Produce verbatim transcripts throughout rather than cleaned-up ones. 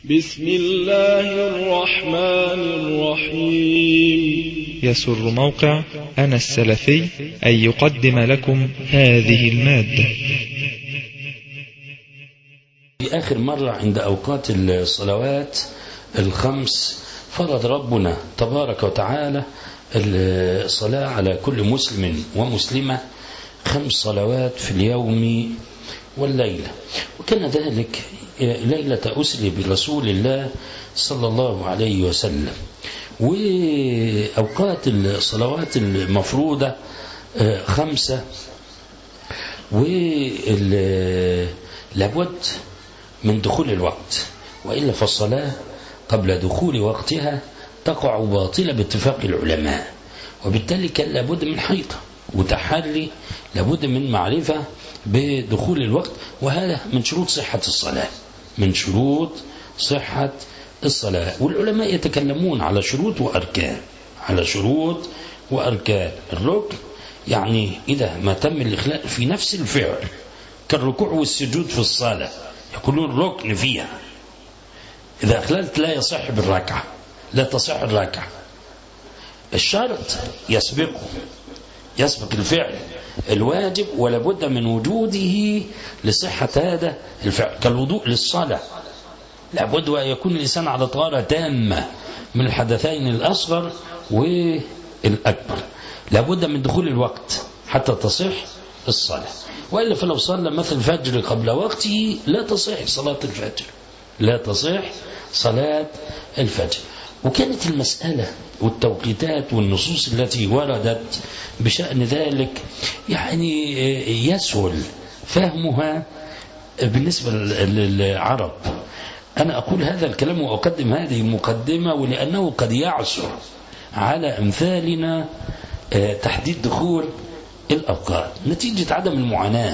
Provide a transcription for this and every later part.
بسم الله الرحمن الرحيم. يسر موقع أنا السلفي أن يقدم لكم هذه المادة. في آخر مرة عند أوقات الصلوات الخمس فرض ربنا تبارك وتعالى الصلاة على كل مسلم ومسلمة خمس صلوات في اليوم والليلة، وكان ذلك ليلة أسري برسول الله صلى الله عليه وسلم. وأوقات الصلوات المفروضة خمسة، ولابد من دخول الوقت، وإلا فالصلاة قبل دخول وقتها تقع باطلة باتفاق العلماء، وبالتالي كان لابد من حيطة وتحري، لابد من معرفة بدخول الوقت، وهذا من شروط صحة الصلاة، من شروط صحة الصلاة. والعلماء يتكلمون على شروط وأركان، على شروط وأركان. الركن يعني إذا ما تم الإخلاء في نفس الفعل كالركوع والسجود في الصلاة يقولون ركن فيها، إذا أخللت لا يصح بالركعة، لا تصح الركعة. الشرط يسبقه، يسبق الفعل الواجب، ولا بد من وجوده لصحة هذا الفعل، كالوضوء للصلاة لا بد أن يكون الإنسان على طهارة تامة من الحدثين الأصغر والأكبر، لا بد من دخول الوقت حتى تصح الصلاة، وإلا فلو صلى مثل الفجر قبل وقته لا تصح صلاة الفجر، لا تصح صلاة الفجر. وكانت المسألة والتوقيتات والنصوص التي وردت بشأن ذلك يعني يسهل فهمها بالنسبة للعرب. أنا أقول هذا الكلام وأقدم هذه المقدمة ولأنه قد يعسر على أمثالنا تحديد دخول الأوقات نتيجة عدم المعاناة.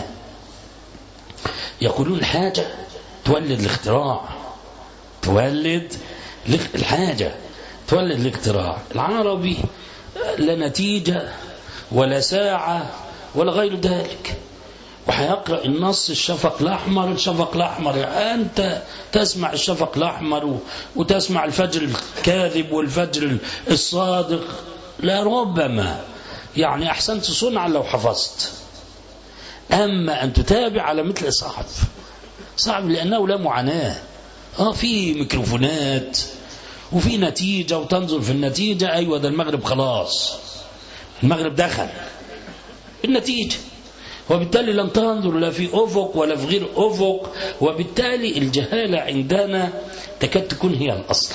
يقولون الحاجة تولد الاختراع، تولد الحاجة تولد الاختراع. العربي لا نتيجة ولا ساعة ولا غير ذلك، وحيقرأ النص الشفق الأحمر الشفق الأحمر، أنت تسمع الشفق الأحمر وتسمع الفجر الكاذب والفجر الصادق، لا ربما يعني أحسنت صنعا لو حفظت، أما أن تتابع على مثل صعب صعب لأنه لا معاناة. آه في ميكروفونات وفي نتيجة وتنظر في النتيجة، أيوة ده المغرب خلاص، المغرب دخل النتيجة، وبالتالي لن تنظر لا في أفق ولا في غير أفق، وبالتالي الجهالة عندنا تكاد تكون هي الأصل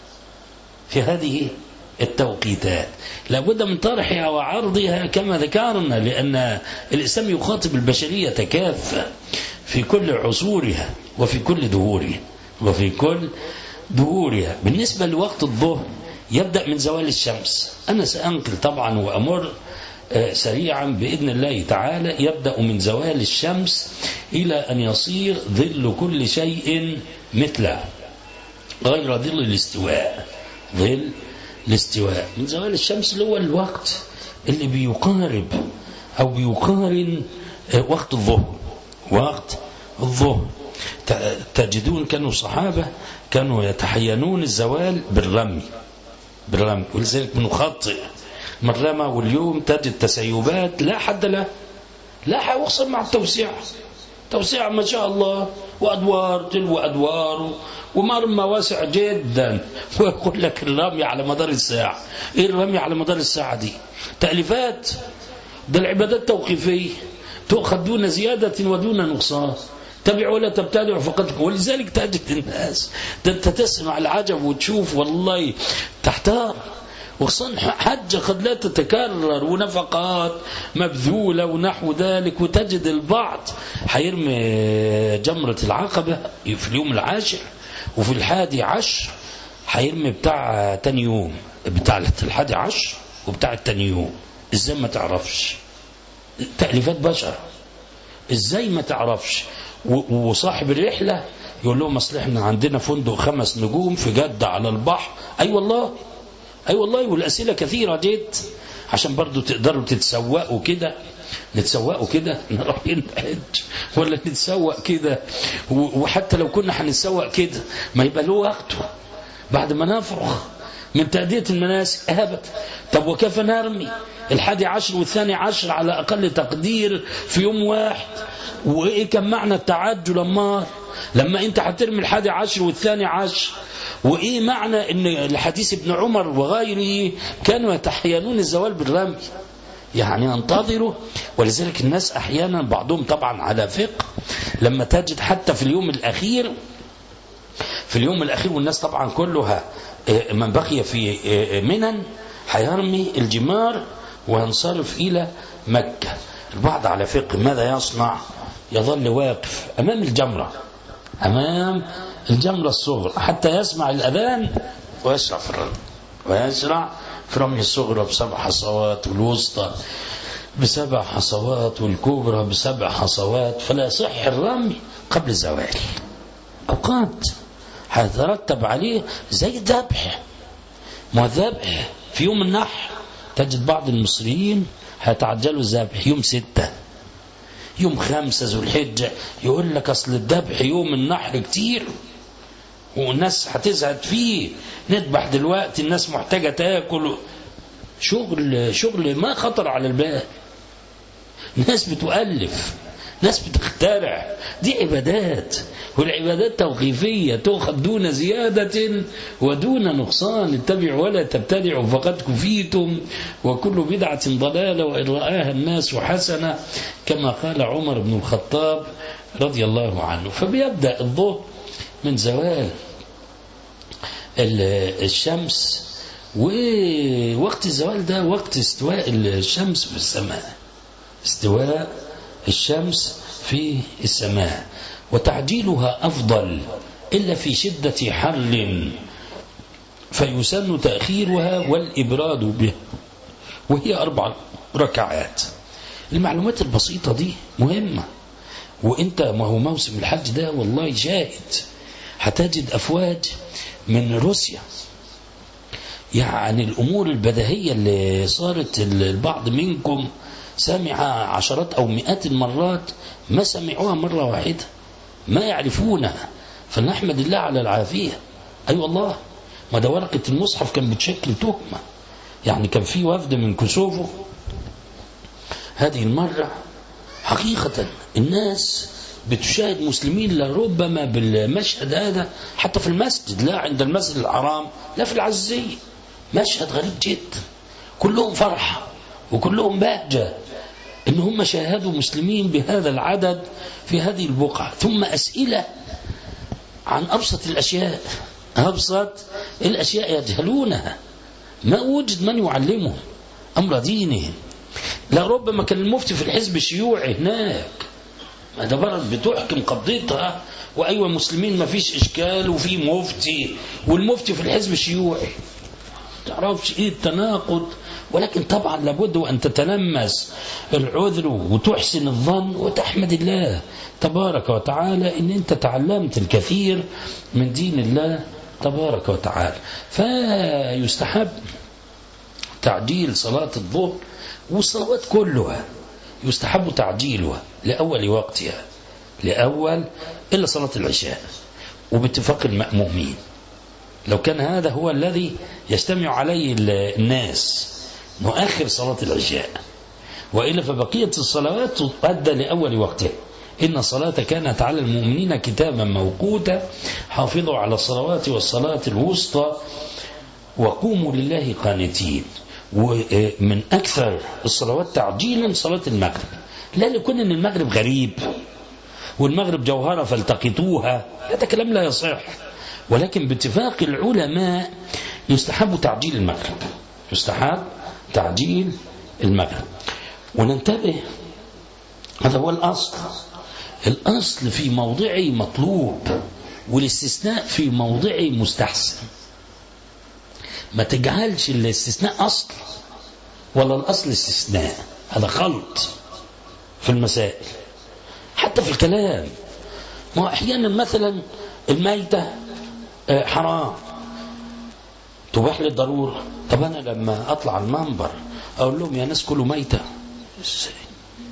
في هذه التوقيتات. لابد من طرحها وعرضها كما ذكرنا، لأن الإسلام يخاطب البشرية كافة في كل عصورها وفي كل دهورها وفي كل دهورها. بالنسبة لوقت الظهر يبدأ من زوال الشمس، أنا سأنقل طبعا وأمر سريعا بإذن الله تعالى. يبدأ من زوال الشمس إلى أن يصير ظل كل شيء مثله غير ظل الاستواء، ظل الاستواء من زوال الشمس اللي هو الوقت اللي بيقارب أو بيقارن وقت الظهر، وقت الظهر. تجدون كانوا الصحابة كانوا يتحينون الزوال بالرمي بالرمي ولذلك بنخطئ من رمى، واليوم تجد تسيبات لا حد له، لا حيوصل مع التوسيع، توسيع ما شاء الله، وأدوار تلو أدوار ومرمى واسع جدا، ويقول لك الرمي على مدار الساعة. إيه الرمي على مدار الساعة دي؟ تأليفات، ده العبادات توقيفية تؤخذ دون زيادة ودون نقصان، تبع ولا تبتدع فقط. ولذلك تجد الناس ده انت تسمع العجب وتشوف والله تحتار، وخصوصا حجة قد لا تتكرر ونفقات مبذولة ونحو ذلك، وتجد البعض حيرمي جمرة العقبة في اليوم العاشر، وفي الحادي عشر حيرمي بتاع تاني يوم، بتاع الحادي عشر وبتاع التاني يوم. ازاي ما تعرفش؟ تأليفات بشر، ازاي ما تعرفش؟ وصاحب الرحلة يقول لهم اصل احنا عندنا فندق خمس نجوم في جدة على البحر. اي أيوة والله اي أيوة والله. والاسئله كثيره جدا عشان برضو تقدروا تتسوقوا كده نتسوقوا كده نروح الحج ولا نتسوق كده؟ وحتى لو كنا هنتسوق كده ما يبقى له وقته بعد ما نفرغ من تأدية المناسك أبدا. طب وكيف نرمي الحادي عشر والثاني عشر على أقل تقدير في يوم واحد؟ وإيه كان معنى التعجل لما لما أنت هترمي الحادي عشر والثاني عشر؟ وإيه معنى أن الحديث ابن عمر وغيره كانوا يتحينون الزوال بالرمي؟ يعني ينتظروا. ولذلك الناس أحيانا بعضهم طبعا على فقه لما تجد حتى في اليوم الأخير في اليوم الأخير والناس طبعا كلها من بقي في منن هيرمي الجمار وينصرف إلى مكة. البعض على فقه ماذا يصنع؟ يظل واقف أمام الجمرة أمام الجمرة الصغرى حتى يسمع الأذان ويسرع في الرمي ويسرع في رمي الصغرى بسبع حصوات والوسطى بسبع حصوات والكبرى بسبع حصوات، فلا يصح الرمي قبل الزوال. أوقات هيترتب عليه زي الذبح. ما الذبح في يوم النحر تجد بعض المصريين هيتعجلوا الذبح يوم ستة يوم خمسة ذو الحجة، يقول لك أصل الذبح يوم النحر كتير والناس هتزهد فيه، نذبح دلوقتي الناس محتاجة تاكل. شغل شغل ما خطر على البال. ناس بتؤلف، ناس بتخترع، دي عبادات، والعبادات توقيفية تؤخذ دون زيادة ودون نقصان. اتبعوا ولا تبتدعوا فقد كفيتم وكل بدعة ضلالة وإن رآها الناس حسنة كما قال عمر بن الخطاب رضي الله عنه. فبيبدأ الظهر من زوال الشمس، ووقت الزوال ده وقت استواء الشمس في السماء، استواء الشمس في السماء، وتعجيلها أفضل إلا في شدة حر فيسن تأخيرها والإبراد بها، وهي أربع ركعات. المعلومات البسيطة دي مهمة. وإنت ما هو موسم الحج ده والله شاهد، هتجد أفواج من روسيا. يعني الأمور البديهية اللي صارت البعض منكم سمع عشرات أو مئات المرات ما سمعوها مرة واحدة، ما يعرفونها، فنحمد الله على العافية. أي أيوة والله، ما ده ورقة المصحف كان بتشكل تهمة. يعني كان في وفد من كوسوفو هذه المرة، حقيقة الناس بتشاهد مسلمين لربما بالمشهد هذا حتى في المسجد، لا عند المسجد الحرام لا في العزية. مشهد غريب جدا، كلهم فرحة وكلهم بهجة إن هم شاهدوا مسلمين بهذا العدد في هذه البقعة. ثم أسئلة عن أبسط الأشياء، أبسط الأشياء يجهلونها، ما وجد من يعلمهم أمر دينهم. لا ربما كان المفتي في الحزب الشيوعي هناك، ما ده بلد بتحكم قضيتها، وأيوة مسلمين ما فيش إشكال، وفي مفتي، والمفتي في الحزب الشيوعي. تعرفش إيه التناقض؟ ولكن طبعا لابد أن تتلمس العذر وتحسن الظن وتحمد الله تبارك وتعالى إن أنت تعلمت الكثير من دين الله تبارك وتعالى. فيستحب تعجيل صلاة الظهر، والصلوات كلها يستحب تعجيلها لأول وقتها، لأول إلا صلاة العشاء وباتفاق المأمومين، لو كان هذا هو الذي يجتمع عليه الناس نؤخر صلاة العشاء، وإلا فبقية الصلوات تؤدى لأول وقتها. إن الصلاة كانت على المؤمنين كتابا موقوتا حافظوا على الصلوات والصلاة الوسطى وقوموا لله قانتين. ومن أكثر الصلوات تعجيلا صلاة المغرب، لا لكون أن المغرب غريب والمغرب جوهرة فالتقطوها، هذا كلام لا يصح، ولكن باتفاق العلماء يستحب تعجيل المغرب، يستحب تعجيل المغرب. وننتبه، هذا هو الأصل، الأصل في موضعه مطلوب، والاستثناء في موضعه مستحسن. ما تجعلش الاستثناء أصل ولا الأصل استثناء، هذا خلط في المسائل حتى في الكلام. ما أحيانا مثلا الميتة حرام تباح للضرورة، طب أنا لما أطلع المنبر أقول لهم يا ناس كلوا ميتة،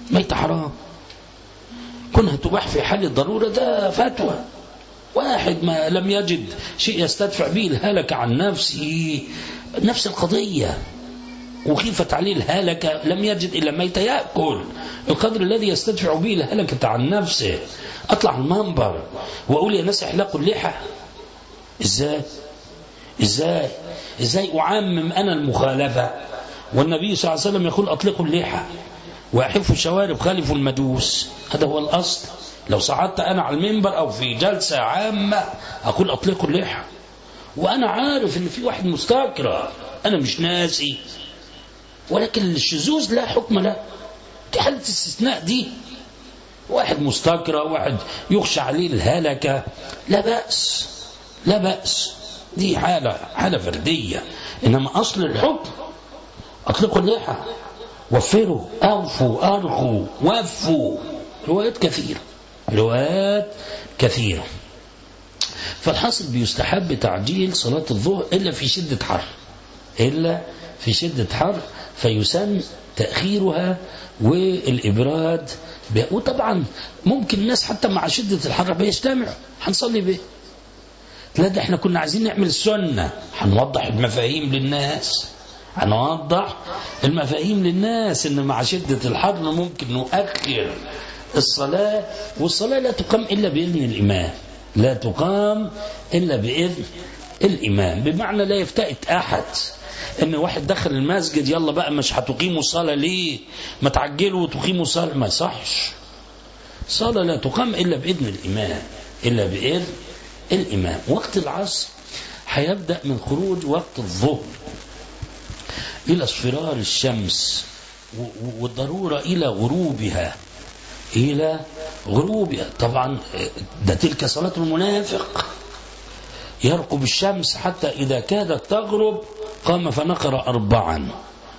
ميتة حرام، كونها تباح في حال الضرورة ده فتوى. واحد ما لم يجد شيء يستدفع به الهلك عن نفسه، نفس القضية، وخيفت عليه الهلكة، لم يجد إلا ميتة يأكل القدر الذي يستدفع به الهلكة عن نفسه. أطلع المنبر وأقول يا ناس احلقوا اللحى؟ إزاي إزاي إزاي أعمم أنا المخالفة والنبي صلى الله عليه وسلم يقول أطلقوا اللحى وأحفوا الشوارب خالفوا المدوس؟ هذا هو الأصل. لو صعدت أنا على المنبر أو في جلسة عامة أقول أطلقوا اللحى وأنا عارف إن في واحد مستكره، أنا مش ناسي، ولكن الشذوذ لا حكم له. دي حالة استثناء، دي واحد مستكره، واحد يخشى عليه الهلكة، لا بأس لا بأس، دي حالة حالة فردية. إنما أصل الحكم أطلقوا اللحى، وفروا، أوفوا، أرخوا، وفوا. روايات كثيرة روايات كثيرة. فالحاصل بيستحب تعجيل صلاة الظهر إلا في شدة حر، إلا في شدة حر فيسن تأخيرها والإبراد. وطبعا ممكن الناس حتى مع شدة الحر بيجتمعوا، هنصلي به. لا ده احنا كنا عايزين نعمل السنة، هنوضح المفاهيم للناس، هنوضح المفاهيم للناس ان مع شدة الحر ممكن نؤخر الصلاة، والصلاة لا تقام إلا بإذن الإمام، لا تقام إلا بإذن الإمام. بمعنى لا يفتئت أحد إن واحد دخل المسجد يلا بقى مش هتقيموا الصلاة ليه، ما تعجلوا وتقيموا الصلاة، ما يصحش. الصلاة لا تقام إلا بإذن الإمام، إلا بإذن الإمام. وقت العصر هيبدأ من خروج وقت الظهر إلى اصفرار الشمس، والضرورة إلى غروبها، إلى غروبها. طبعا ده تلك صلاة المنافق، يرقب الشمس حتى إذا كادت تغرب قام فنقر أربعا.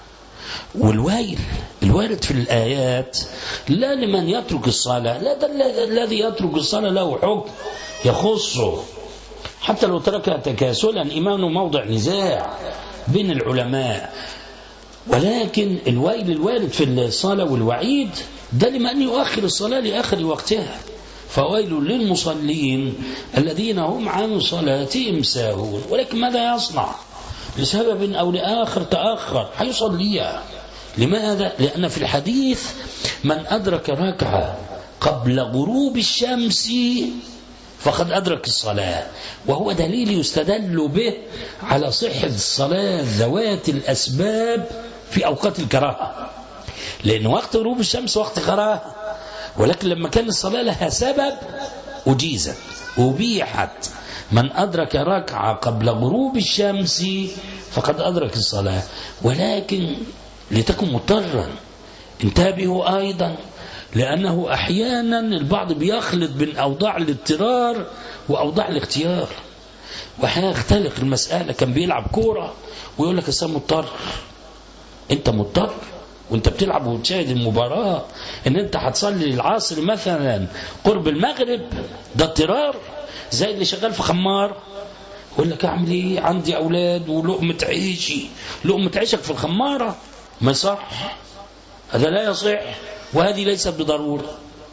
والويل الوارد في الآيات لا لمن يترك الصلاة، لا ده الذي يترك الصلاة له حكم يخصه حتى لو تركها تكاسلا، إيمانه موضع نزاع بين العلماء. ولكن الويل الوارد في الصلاة والوعيد ده لمن يؤخر الصلاة لآخر وقتها. فويل للمصلين الذين هم عن صلاتهم ساهون. ولكن ماذا يصنع؟ لسبب أو لآخر تأخر هيصليها. لماذا؟ لأن في الحديث من أدرك ركعة قبل غروب الشمس فقد أدرك الصلاة، وهو دليل يستدل به على صحة الصلاة ذوات الأسباب في أوقات الكراهة، لأن وقت غروب الشمس وقت كراهة، ولكن لما كان الصلاة لها سبب أجيزت أبيحت. من أدرك ركعة قبل غروب الشمس فقد أدرك الصلاة. ولكن لتكن مضطرا، انتبهوا أيضا، لأنه أحيانا البعض بيخلط بين أوضاع الاضطرار وأوضاع الاختيار، وأحيانا يختلق المسألة. كان بيلعب كورة ويقول لك أصلا مضطر. أنت مضطر وأنت بتلعب وتشاهد المباراة إن أنت هتصلي العصر مثلا قرب المغرب، ده اضطرار. زي اللي شغال في خمار يقول لك أعمل إيه، عندي أولاد ولقمة عيشي، لقمة عيشك في الخمارة، ما يصح، هذا لا يصح، وهذه ليست بضرورة.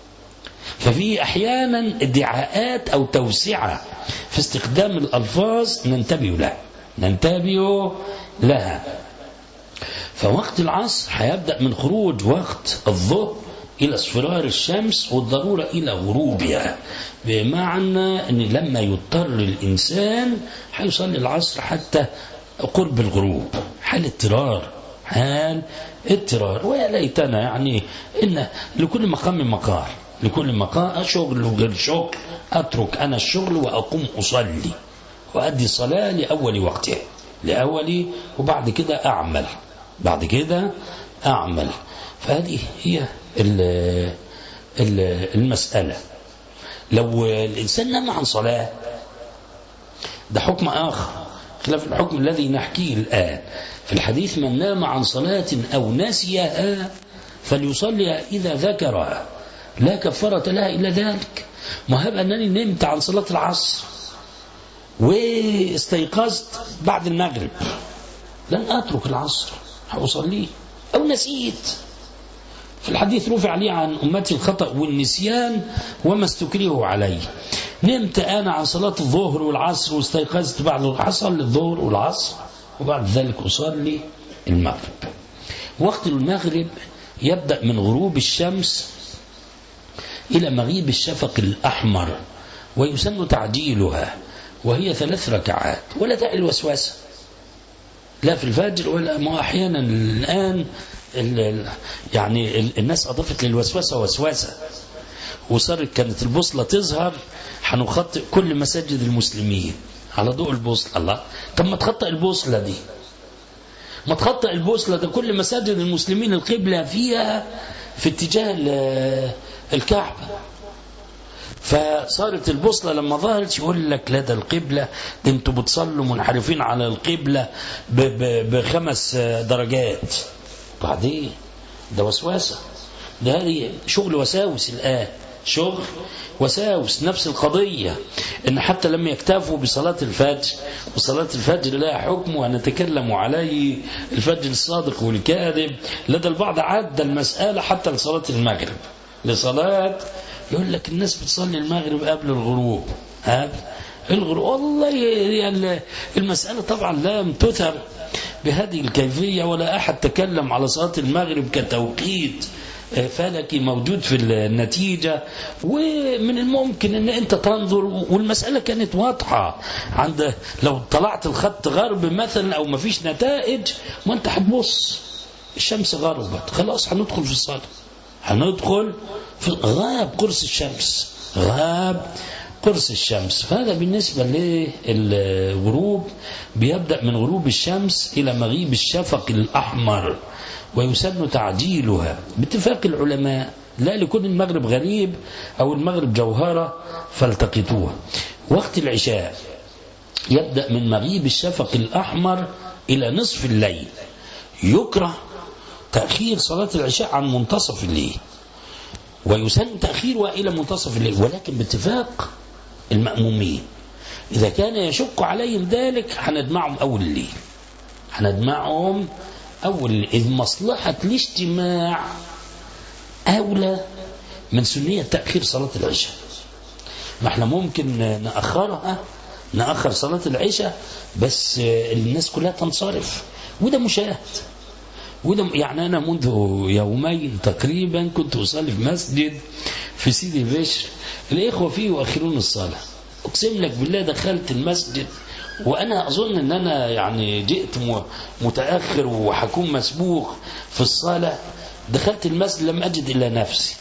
ففي أحيانا ادعاءات أو توسعة في استخدام الألفاظ ننتبه لها ننتبه لها. فوقت العصر هيبدأ من خروج وقت الظهر إلى اصفرار الشمس، والضرورة إلى غروبها، بمعنى أن لما يضطر الإنسان هيصلي العصر حتى قرب الغروب، حال اضطرار حال اضطرار. ويا ليتنا يعني إن لكل مقام مقال، لكل مقام شغل وغير شغل، أترك أنا الشغل وأقوم أصلي وأدي الصلاة لأول وقتها لأولي، وبعد كده أعمل بعد كده أعمل. فهذه هي المسألة. لو الإنسان نام عن صلاة ده حكم آخر خلاف الحكم الذي نحكيه الآن. في الحديث من نام عن صلاة أو نسيها فليصلي إذا ذكرها لا كفارة لها إلا ذلك. مهب أنني نمت عن صلاة العصر واستيقظت بعد المغرب، لن أترك العصر هأصليه، أو نسيت في الحديث رفع لي عن أمتي الخطأ والنسيان وما استكرهوا عليه. نمت أنا عن صلاة الظهر والعصر واستيقظت بعد العصر للظهر والعصر وبعد ذلك أصلي المغرب. وقت المغرب يبدأ من غروب الشمس إلى مغيب الشفق الأحمر، ويسن تعجيلها، وهي ثلاث ركعات، ولا داعي الوسوسة لا في الفجر ولا. ما أحيانا الآن يعني الناس أضافت للوسوسة وسوسة، وصارت كانت البوصلة تظهر هنخطئ كل مساجد المسلمين على ضوء البوصلة. الله، طب ما تخطئ البوصلة دي، ما تخطئ البوصلة ده، كل مساجد المسلمين القبلة فيها في اتجاه الكعبة. فصارت البوصلة لما ظهرت يقول لك لا ده القبلة، ده انتوا بتصلوا منحرفين على القبلة بخمس درجات. بعدين ده وسوسة، ده هذه شغل وساوس الآن، شغل وساوس. نفس القضية إن حتى لم يكتفوا بصلاة الفجر، وصلاة الفجر لها حكم ونتكلم عليه الفجر الصادق والكاذب، لدى البعض عد المسألة حتى لصلاة المغرب، لصلاة يقول لك الناس بتصلي المغرب قبل الغروب. ها الغروب والله يعني المسألة طبعا لم تثر بهذه الكيفية، ولا أحد تكلم على صلاة المغرب كتوقيت فلكي موجود في النتيجة. ومن الممكن أن أنت تنظر، والمسألة كانت واضحة عند لو طلعت الخط غرب مثلا أو ما فيش نتائج، ما أنت هتبص الشمس غربت، خلاص هندخل في الصلاة، هندخل في غاب قرص الشمس، غاب قرص الشمس. فهذا بالنسبة للغروب، بيبدأ من غروب الشمس إلى مغيب الشفق الأحمر، ويسن تعجيلها باتفاق العلماء، لا لكون المغرب غريب أو المغرب جوهرة فالتقطوها. وقت العشاء يبدأ من مغيب الشفق الأحمر إلى نصف الليل. يكره تأخير صلاة العشاء عن منتصف الليل، ويسن تأخيرها إلى منتصف الليل، ولكن باتفاق المأمومين. إذا كان يشق عليهم ذلك هندمعهم أول الليل، هندمعهم أول الليل، إذ مصلحة الاجتماع أولى من سنية تأخير صلاة العشاء. ما احنا ممكن نأخرها، نأخر صلاة العشاء بس الناس كلها تنصرف، وده مشاهد. وده يعني أنا منذ يومين تقريبا كنت أصلي في مسجد في سيدي بشر، الإخوة فيه يؤخرون الصلاة. أقسم لك بالله دخلت المسجد وأنا أظن أن أنا يعني جئت متأخر وحكون مسبوق في الصلاة. دخلت المسجد لم أجد إلا نفسي،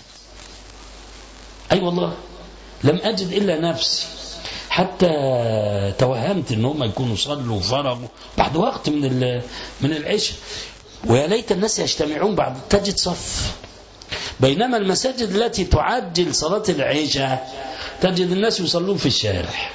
أي أيوة والله لم أجد إلا نفسي، حتى توهمت أن هم يكونوا صلوا وفرغوا بعد وقت من من العشاء. ويا ليت الناس يجتمعون بعد، تجد صف. بينما المساجد التي تعجل صلاة العشاء تجد الناس يصلون في الشارع،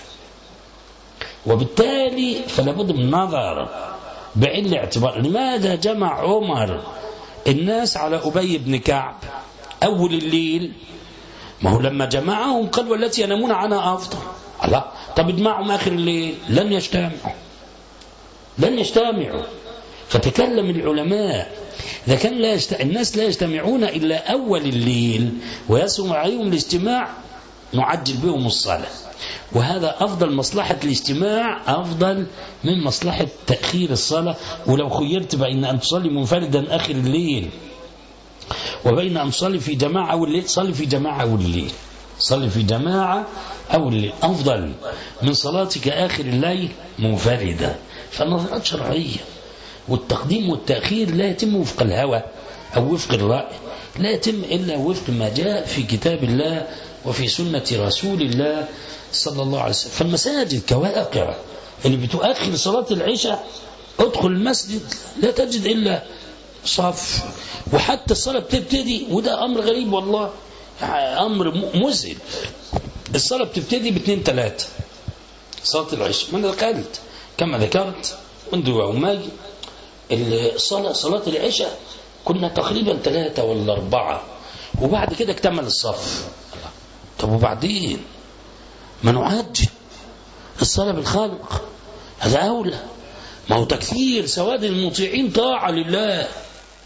وبالتالي فلا بد من نظر بعين الاعتبار. لماذا جمع عمر الناس على أبي بن كعب أول الليل؟ ما هو لما جمعهم قال والتي ينامون عنها أفضل. الله، طب اجمعهم آخر الليل، لن يجتمعوا، لن يجتمعوا. فتكلم العلماء إذا كان لا يجت... الناس لا يجتمعون إلا أول الليل ويسمع عليهم الاجتماع نعجل بهم الصلاة، وهذا أفضل مصلحة الاجتماع أفضل من مصلحة تأخير الصلاة. ولو خيرت بين أن تصلي منفردا آخر الليل وبين أن تصلي في جماعة أول الليل، صلي في جماعة أول الليل، صلي في جماعة أول الليل أفضل من صلاتك آخر الليل منفردا. فالنظرات شرعية، والتقديم والتأخير لا يتم وفق الهوى أو وفق الرأي، لا يتم إلا وفق ما جاء في كتاب الله وفي سنة رسول الله صلى الله عليه وسلم. فالمساجد كواقع اللي بتؤخر صلاة العشاء، ادخل المسجد لا تجد إلا صف، وحتى الصلاة بتبتدي، وده أمر غريب والله، أمر مذهل. الصلاة بتبتدي باثنين ثلاثة صلاة العشاء. من ذكرت كما ذكرت منذ يومين الصلاة صلاة العشاء كنا تقريبا ثلاثة ولا أربعة، وبعد كده اكتمل الصف. طب وبعدين ما نعجل الصلاة بالخلق، هذا أولى. ما هو تكثير سواد المطيعين طاعة لله،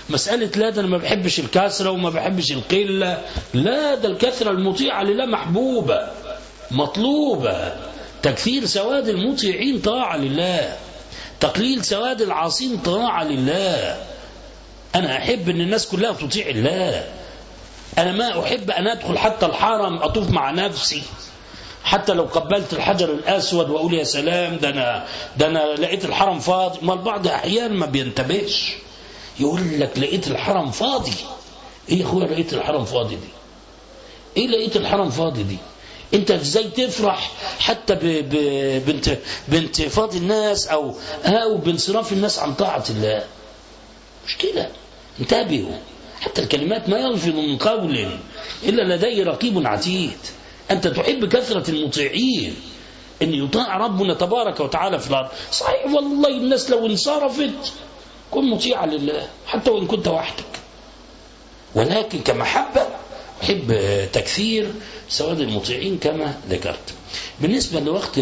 مسألة لا ده أنا ما بحبش الكثرة وما بحبش القلة، لا ده الكثرة المطيعة لله محبوبة مطلوبة. تكثير سواد المطيعين طاعة لله، تقليل سواد العاصين طاعة لله. أنا أحب أن الناس كلها تطيع الله. أنا ما أحب أن أدخل حتى الحرم أطوف مع نفسي، حتى لو قبلت الحجر الأسود وأقول يا سلام ده أنا, ده أنا لقيت الحرم فاضي. ما البعض أحيانا ما بينتبهش، يقول لك لقيت الحرم فاضي. إيه يا أخويا لقيت الحرم فاضي دي؟ إيه لقيت الحرم فاضي دي؟ أنت إزاي تفرح حتى بنت بنت فاضي الناس أو أو بانصراف الناس عن طاعة الله؟ مش كده، انتبهوا. حتى الكلمات ما يلفظ من قول إلا لديه رقيب عتيد. أنت تحب كثرة المطيعين، أن يطاع ربنا تبارك وتعالى في الأرض. صحيح والله الناس لو انصرفت كن مطيعا لله حتى وإن كنت وحدك، ولكن كمحبة أحب تكثير سواد المطيعين كما ذكرت. بالنسبة لوقت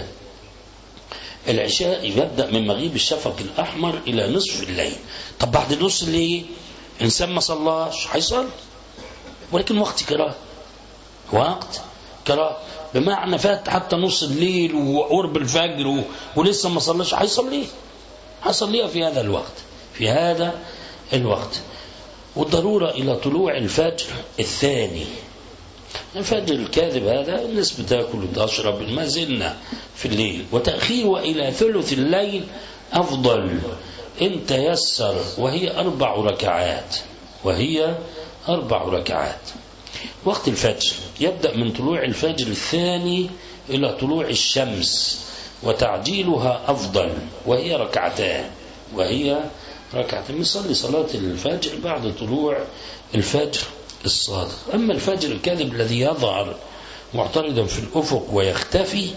العشاء يبدأ من مغيب الشفق الأحمر إلى نصف الليل. طب بعد نصف الليل إنسان ما صلاش هيصلي، ولكن وقت كراهة، وقت كراهة بمعنى فات حتى نص الليل وقرب الفجر ولسه ما صلاش، هيصليه هيصليها في هذا الوقت في هذا الوقت. والضرورة إلى طلوع الفجر الثاني. الفجر الكاذب هذا الناس بتاكل وتشرب، ما زلنا في الليل. وتأخيره إلى ثلث الليل أفضل إن تيسر، وهي أربع ركعات وهي أربع ركعات. وقت الفجر يبدأ من طلوع الفجر الثاني إلى طلوع الشمس، وتعجيلها أفضل وهي ركعتان وهي ركعتين. نصلي صلاة الفجر بعد طلوع الفجر الصادق. أما الفجر الكاذب الذي يظهر معترضا في الأفق ويختفي،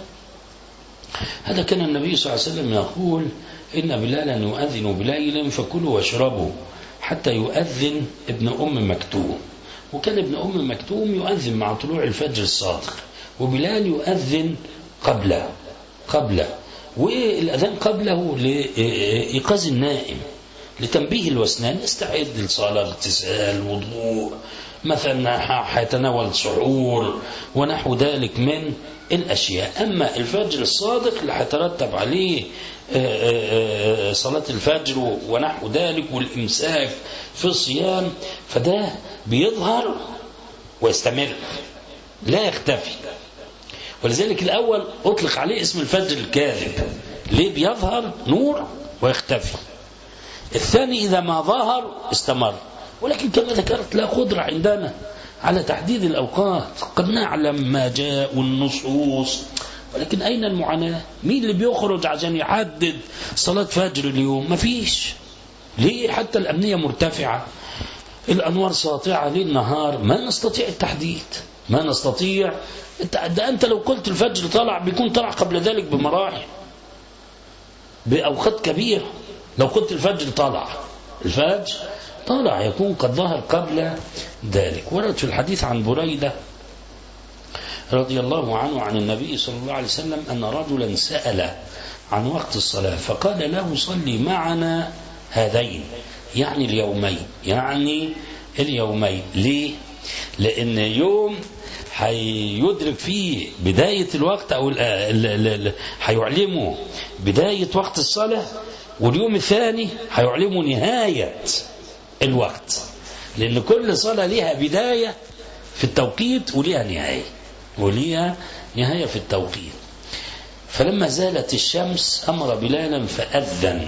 هذا كان النبي صلى الله عليه وسلم يقول إن بلالا يؤذن بليل فكلوا واشربوا حتى يؤذن ابن أم مكتوم. وكان ابن أم مكتوم يؤذن مع طلوع الفجر الصادق، وبلال يؤذن قبله قبله والأذان قبله لإيقاظ النائم، لتنبيه الوسنان يستعد للصلاة، اغتسال، وضوء، مثلا حيتناول سحور ونحو ذلك من الأشياء. أما الفجر الصادق اللي حيترتب عليه صلاة الفجر ونحو ذلك والإمساك في الصيام، فده بيظهر ويستمر لا يختفي. ولذلك الأول أطلق عليه اسم الفجر الكاذب، ليه؟ بيظهر نور ويختفي. الثاني إذا ما ظهر استمر. ولكن كما ذكرت لا قدرة عندنا على تحديد الأوقات. قد نعلم ما جاء والنصوص، ولكن أين المعاناة؟ مين اللي بيخرج عشان يحدد صلاة فجر اليوم؟ مفيش. ليه؟ حتى الأمنية مرتفعة، الأنوار ساطعة ليل نهار، ما نستطيع التحديد، ما نستطيع. ده أنت لو قلت الفجر طلع بيكون طلع قبل ذلك بمراحل بأوقات كبيرة. لو قلت الفجر طلع الفجر طلع يكون قد ظهر قبل ذلك. ورد في الحديث عن بريدة رضي الله عنه عن النبي صلى الله عليه وسلم أن رجلا سأل عن وقت الصلاة فقال له صلي معنا هذين، يعني اليومين يعني اليومين ليه؟ لأن يوم هيدرك فيه بداية الوقت أو هيعلمه بداية وقت الصلاة، واليوم الثاني هيعلمه نهاية الوقت، لأن كل صلاة لها بداية في التوقيت ولها نهاية ولها نهاية في التوقيت. فلما زالت الشمس أمر بلالا فأذن،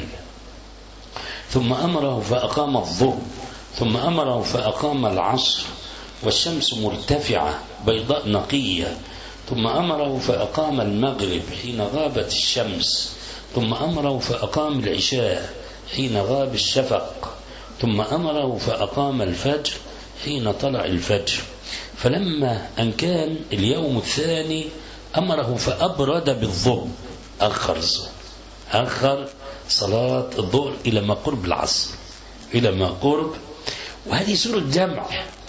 ثم أمره فأقام الظهر، ثم أمره فأقام العصر والشمس مرتفعة بيضاء نقية، ثم أمره فأقام المغرب حين غابت الشمس، ثم أمره فأقام العشاء حين غاب الشفق، ثم أمره فأقام الفجر حين طلع الفجر. فلما أن كان اليوم الثاني أمره فأبرد بالظهر، أخر أخر صلاة الظهر إلى ما قرب العصر إلى ما قرب. وهذه سورة جمع،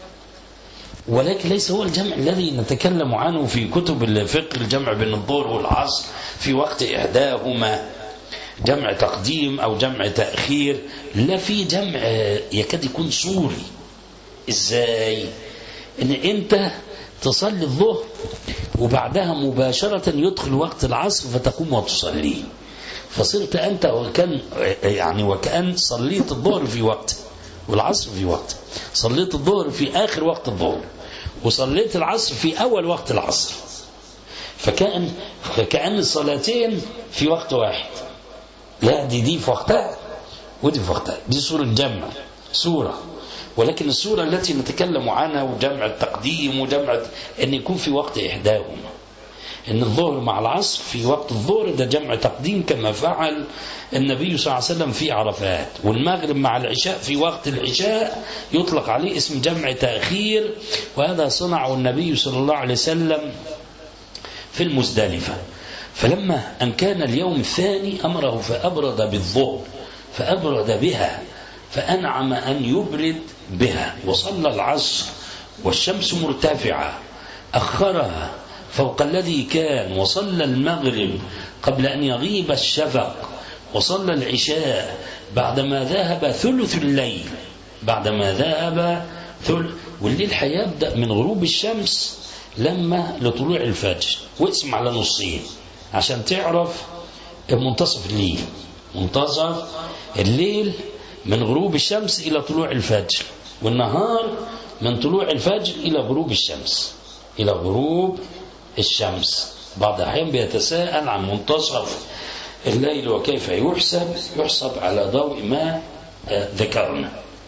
ولكن ليس هو الجمع الذي نتكلم عنه في كتب الفقه، الجمع بين الظهر والعصر في وقت إحداهما. جمع تقديم أو جمع تأخير، لا في جمع يكاد يكون صوري. إزاي؟ إن أنت تصلي الظهر وبعدها مباشرة يدخل وقت العصر فتقوم وتصلي، فصرت أنت وكان يعني وكأن صليت الظهر في وقت والعصر في وقت، صليت الظهر في آخر وقت الظهر وصليت العصر في أول وقت العصر، فكأن فكأن الصلاتين في وقت واحد. لا دي دي في وقتها ودي في وقتها، دي صورة جمع صورة. ولكن الصورة التي نتكلم عنها وجمع التقديم وجمع أن يكون في وقت إحداهما، أن الظهر مع العصر في وقت الظهر ده جمع تقديم كما فعل النبي صلى الله عليه وسلم في عرفات، والمغرب مع العشاء في وقت العشاء يطلق عليه اسم جمع تأخير، وهذا صنعه النبي صلى الله عليه وسلم في المزدلفة. فلما أن كان اليوم الثاني أمره فأبرد بالظهر فأبرد بها، فأنعم أن يبرد بها، وصلى العصر والشمس مرتفعة أخرها فوق الذي كان، وصلى المغرب قبل أن يغيب الشفق، وصلى العشاء بعدما ذهب ثلث الليل، بعدما ذهب ثلث، والليل هيبدأ من غروب الشمس لما لطلوع الفجر، واقسم على نصين عشان تعرف منتصف الليل. منتصف الليل من غروب الشمس إلى طلوع الفجر، والنهار من طلوع الفجر إلى غروب الشمس إلى غروب الشمس. بعض الأحيان بيتساءل عن منتصف الليل وكيف يحسب، يحسب على ضوء ما ذكرنا.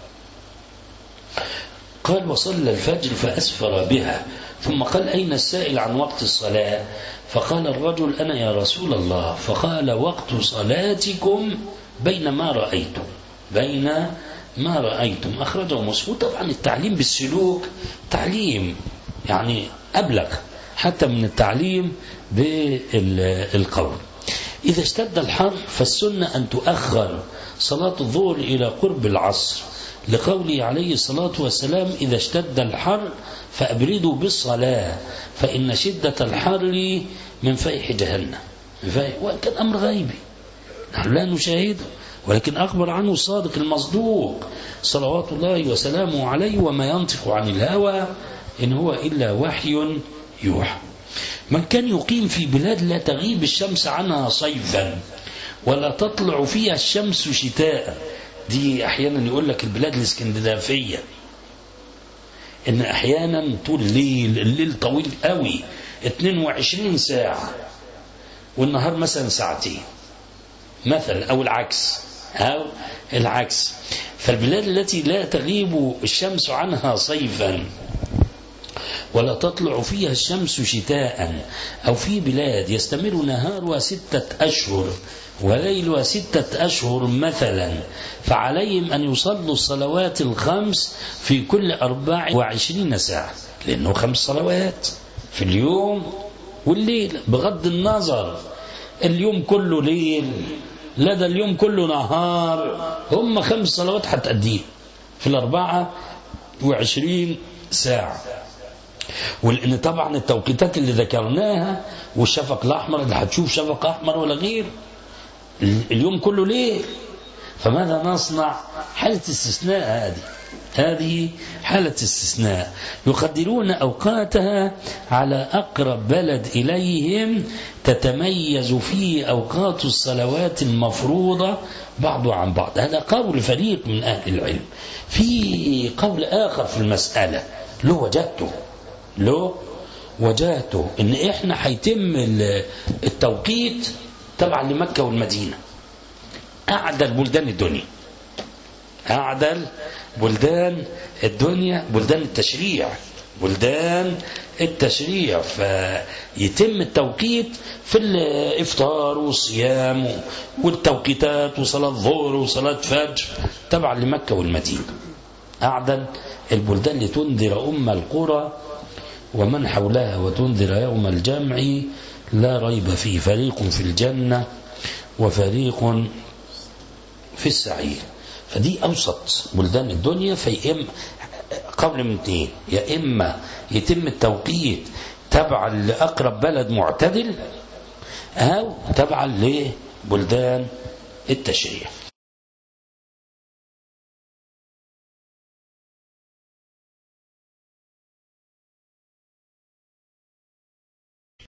قال وصلى الفجر فأسفر بها، ثم قال أين السائل عن وقت الصلاة؟ فقال الرجل أنا يا رسول الله. فقال وقت صلاتكم بين ما رأيتم بين ما رأيتم. أخرجه مسلم. طبعا التعليم بالسلوك تعليم يعني أبلغ حتى من التعليم بالقول. إذا اشتد الحر فالسنة أن تؤخر صلاة الظهر إلى قرب العصر، لقوله عليه الصلاة والسلام إذا اشتد الحر فأبردوا بالصلاة فإن شدة الحر من فيح جهنم. وإن كان أمر غيبي نحن لا نشاهده، ولكن أخبر عنه الصادق المصدوق صلوات الله وسلامه عليه، وما ينطق عن الهوى إن هو إلا وحي يوحى. من كان يقيم في بلاد لا تغيب الشمس عنها صيفا ولا تطلع فيها الشمس شتاء، دي أحيانا يقول لك البلاد الاسكندنافية إن أحيانا طول الليل الليل طويل قوي اثنين وعشرين ساعة والنهار مثلا ساعتين مثلا، أو العكس أو العكس. فالبلاد التي لا تغيب الشمس عنها صيفا ولا تطلع فيها الشمس شتاء، أو في بلاد يستمر نهارها ستة أشهر وليلها ستة أشهر مثلا، فعليهم أن يصلوا الصلوات الخمس في كل أربع وعشرين ساعة، لأنه خمس صلوات في اليوم والليل، بغض النظر اليوم كله ليل لدى اليوم كله نهار، هم خمس صلوات هتأديه في الأربعة وعشرين ساعة. ولأن طبعا التوقيتات اللي ذكرناها والشفق الأحمر اللي هتشوف شفق أحمر ولا غير اليوم كله ليل، فماذا نصنع؟ حالة استثناء هذه هذه حالة استثناء. يقدرون أوقاتها على أقرب بلد إليهم تتميز فيه أوقات الصلوات المفروضة بعض عن بعض. هذا قول فريق من أهل العلم. في قول آخر في المسألة له وجدته له وجدته إن إحنا حيتم التوقيت تبع لمكة والمدينة، أعدل بلدان الدنيا أعدل بلدان الدنيا بلدان التشريع بلدان التشريع فيتم التوقيت في الإفطار والصيام والتوقيتات وصلاة ظهر وصلاة فجر تبع لمكة والمدينة، أعدل البلدان لتنذر أم القرى ومن حولها وتنذر يوم الجمع لا ريب فيه، فريق في الجنة وفريق في السعير. فدي أوسط بلدان الدنيا. فيئم قبل من اثنين، يا إما يتم التوقيت تبع لأقرب بلد معتدل أو تبع لبلدان التشريع.